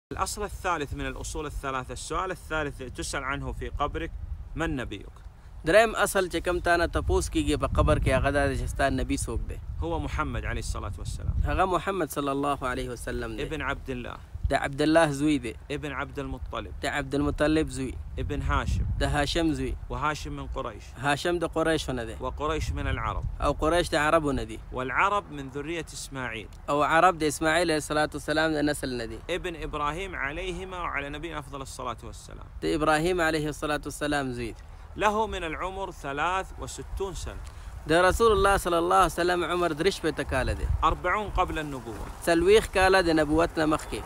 الأصل الثالث من الأصول الثلاثة، السؤال الثالث تسأل عنه في قبرك: من نبيك؟ دریم اصل چې کوم تانه تپوس کیږي په قبر کې هغه دا چې ستا نبی څوک دی؟ هو محمد عليه الصلاة والسلام. هغه محمد صلی الله علیه وسلم دی. ابن عبد الله. د عبد الله زوی دی. ابن عبد المطلب. د عبد المطلب زوی. ابن هاشم. د هاشم زوی. وهاشم من قريش. هاشم د قریشو نه دی. وقريش من العرب. او قریش د عربو نه دي. والعرب من ذرية إسماعيل. او عرب د اسماعیل علیه الصلاة والسلام د نسل نه دي. ابن إبراهيم عليهما وعلى نبينا أفضل الصلاة والسلام. د ابراهیم علیه الصلاة والسلام زوی. له من العمر 63 سنة. د رسول الله صلی الله علیه وسلم عمر 43 کاله دی. 40 قبل النبوة. 40 کاله د نبوت نه مخکې.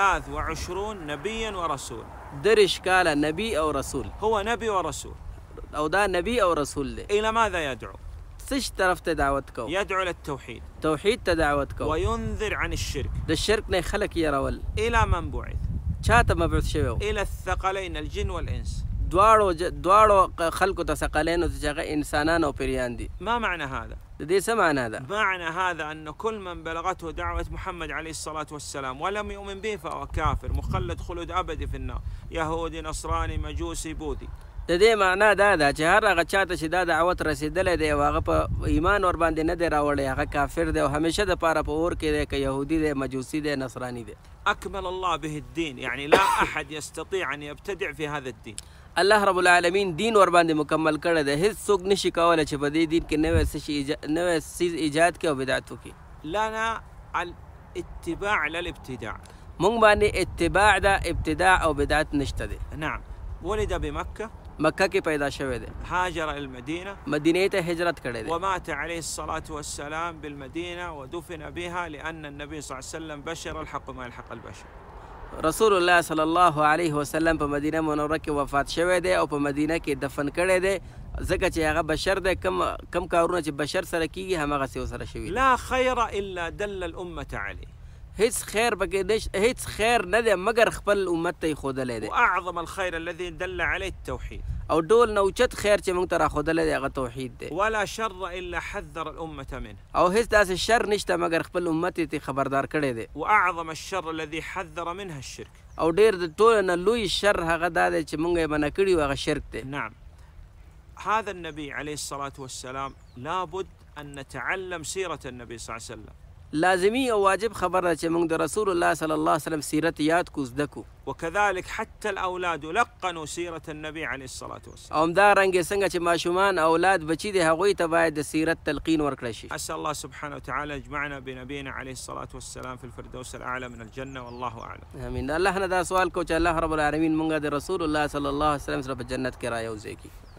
23 نبيا ورسول. 30 کاله نبی او رسول. هو نبي ورسول. او دا نبی او رسول دی. إلى ماذا يدعو؟ سش طرف ته دعوت کو. يدعو للتوحيد. توحید ته دعوت کو. وينذر عن الشرك. د شرک نه خلق يرول. إلى من بعث؟ چاته مبعوث شوی؟ إلى الثقلين الجن والإنس. دواړو خلقو ته ثقلین او چې هغه انسانان او پیریان دي. ما معنى هذا؟ د دې څه معنی ده؟ معنى هذا أن كل من بلغته دعوة محمد عليه الصلاة والسلام ولم يؤمن به فهو كافر مخلد خلود أبدي في النار، يهودي نصراني مجوسي بوذي. د دې معنا دا ده چې هر هغه چاته چې دا دعوت رسېدلی دی او هغه په ایمان ور باندې نه دی راوړی هغه کافر دی او همیشه دپاره په اور کې دی، که یهودي دی، مجوسي دی، نصراني دی. أكمل الله به الدين، يعني لا أحد يستطيع أن يبتدع في هذا الدين. الله رب العالمین دین ور باندې مکمل کړی دی، هیڅ څوک نشي کولی چې په دې دین کې نوی څیز ایجاد کړي او بدعت وکړي. لنا الاتباع لا الابتداع. موږ باندې اتباع ده، ابتداع او بدعت نشته دی. نعم. ولد بمكة. مکه کې پیدا شوی دی. هاجر إلى المدينة. مدینې ته هجرت کړی دی. ومات عليه الصلاة والسلام بالمدينة ودفن بها لأن النبي صلى الله عليه وسلم بشر الحق ما يلحق البشر. رسول الله صلی الله علیه وسلم په مدینه منوره کې وفات شوی دی او په مدینه کې دفن کړی دی ځکه چې هغه بشر دی. کم کارونه چې بشر سره کیږي هماغسې ورسره شوي. لا خير إلا دل الأمة عليه. هیڅ خیر پکې نشته، هیڅ خیر نه دی مګر خپل امت ته یې ښودلی دی. وأعظم الخير الذي دل عليه التوحيد. او ډول نه اوچت خیر چې موږ ته راښودلی دی هغه توحید دی. ولا شر إلا حذر الأمة منه. او هیڅ داسې شر نشته مګر خپل امت یې خبردار کړی دی. وأعظم الشر الذي حذر منها الشرك. او ډېر د ټولو نه لوی شر هغه دا دی چې موږ یې منع کړي هغه شرک دی. نعم. هذا النبي عليه الصلاة والسلام لابد أن نتعلم سيرة النبي صلى الله عليه وسلم. لازمي او واجب خبر ده چې موږ د رسول الله صلی الله علیه وسلم سیرت یاد کو زده کو. وكذلك حتى الأولاد لقنوا سيرة النبي عليه الصلاة والسلام. او همدارنګې څنګه چې ماشومان اولاد بچي دي هغوی ته باید د سیرت تلقین ورکړی شي. أسأل الله سبحانه وتعالى يجمعنا بنبينا عليه الصلاة والسلام في الفردوس الأعلى من الجنة والله أعلم. امين. الله نه دا سوال کو چې الله رب العالمین موږ د رسول الله صلی الله علیه وسلم سره په جنت کې را یوځای کړي.